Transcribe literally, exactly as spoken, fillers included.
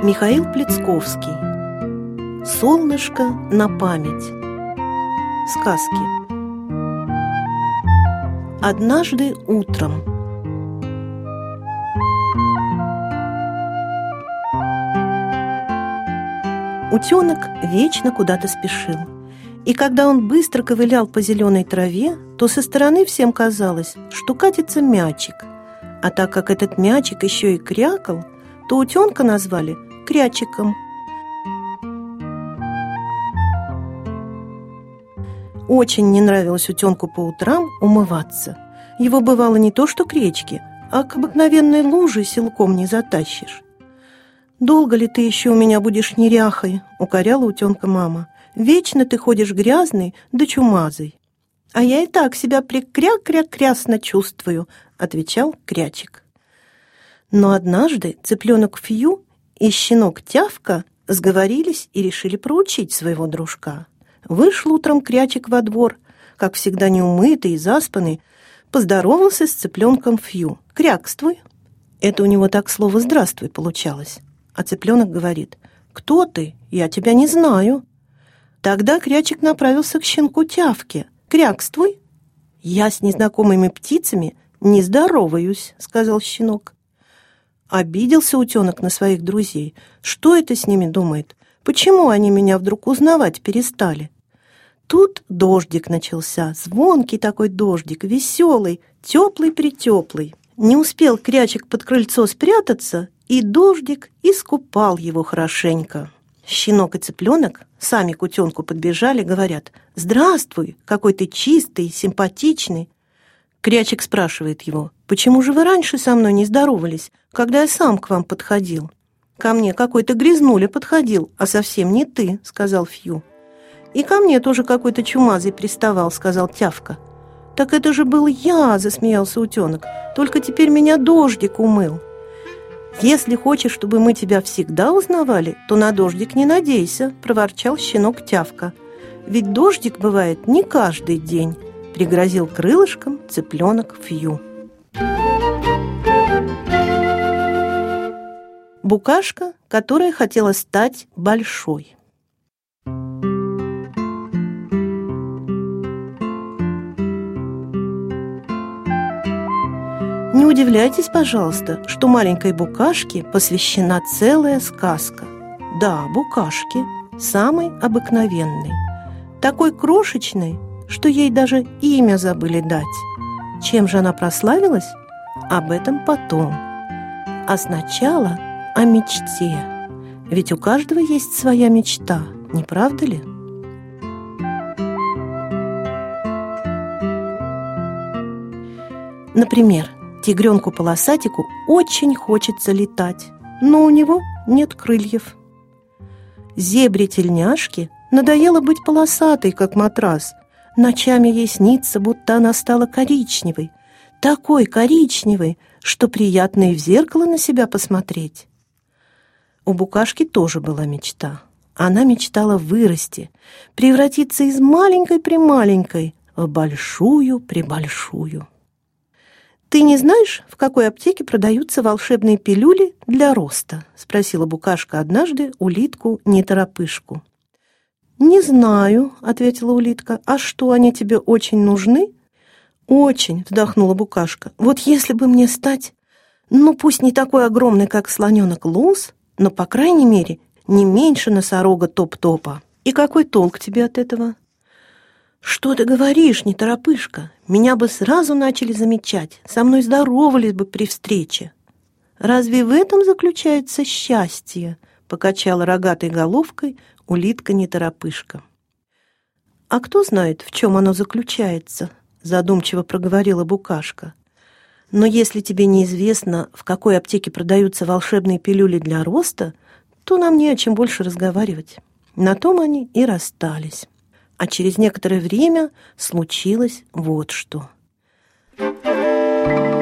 Михаил Плецковский. «Солнышко на память». Сказки. Однажды утром. Утенок вечно куда-то спешил. И когда он быстро ковылял по зеленой траве, то со стороны всем казалось, что катится мячик. А так как этот мячик еще и крякал, то утенка назвали Крячиком. Очень не нравилось утенку по утрам умываться. Его бывало не то что к речке, а к обыкновенной луже силком не затащишь. «Долго ли ты еще у меня будешь неряхой?» — укоряла утенка мама. «Вечно ты ходишь грязный да чумазый». «А я и так себя прикря-кря-крясно чувствую», — отвечал Крячик. Но однажды цыпленок Фью и щенок Тявка сговорились и решили проучить своего дружка. Вышел утром Крячик во двор, как всегда неумытый и заспанный, поздоровался с цыпленком Фью. «Крякствуй». Это у него так слово «здравствуй» получалось. А цыпленок говорит: «Кто ты? Я тебя не знаю». Тогда Крячик направился к щенку Тявке. «Крякствуй». «Я с незнакомыми птицами не здороваюсь», — сказал щенок. Обиделся утенок на своих друзей. Что это с ними думает? Почему они меня вдруг узнавать перестали? Тут дождик начался, звонкий такой дождик, веселый, теплый-притеплый. Не успел Крячик под крыльцо спрятаться, и дождик искупал его хорошенько. Щенок и цыпленок сами к утенку подбежали, говорят: «Здравствуй, какой ты чистый, симпатичный». Крячик спрашивает его: «Почему же вы раньше со мной не здоровались, когда я сам к вам подходил?» «Ко мне какой-то грязнуля подходил, а совсем не ты», — сказал Фью. «И ко мне тоже какой-то чумазый приставал», — сказал Тявка. «Так это же был я», — засмеялся утенок, «только теперь меня дождик умыл». «Если хочешь, чтобы мы тебя всегда узнавали, то на дождик не надейся», — проворчал щенок Тявка. «Ведь дождик бывает не каждый день», — пригрозил крылышком цыпленок Фью. Букашка, которая хотела стать большой. Не удивляйтесь, пожалуйста, что маленькой букашке посвящена целая сказка. Да, букашке, самой обыкновенной, такой крошечной, что ей даже имя забыли дать. Чем же она прославилась? Об этом потом. А сначала о мечте. Ведь у каждого есть своя мечта, не правда ли? Например, тигренку-полосатику очень хочется летать, но у него нет крыльев. Зебре-тельняшке надоело быть полосатой, как матрас. Ночами ей снится, будто она стала коричневой, такой коричневой, что приятно и в зеркало на себя посмотреть. У букашки тоже была мечта. Она мечтала вырасти, превратиться из маленькой-прималенькой в большую-пребольшую. «Ты не знаешь, в какой аптеке продаются волшебные пилюли для роста?» — спросила букашка однажды улитку-неторопышку. «Не знаю», — ответила улитка. «А что, они тебе очень нужны?» «Очень», — вздохнула букашка. «Вот если бы мне стать, ну пусть не такой огромный, как слоненок Луз, но, по крайней мере, не меньше носорога Топ-Топа. И какой толк тебе от этого?» «Что ты говоришь, неторопышка? Меня бы сразу начали замечать, со мной здоровались бы при встрече». «Разве в этом заключается счастье?» — покачала рогатой головкой улитка-неторопышка. «А кто знает, в чем оно заключается?» — задумчиво проговорила букашка. «Но если тебе неизвестно, в какой аптеке продаются волшебные пилюли для роста, то нам не о чем больше разговаривать». На том они и расстались. А через некоторое время случилось вот что.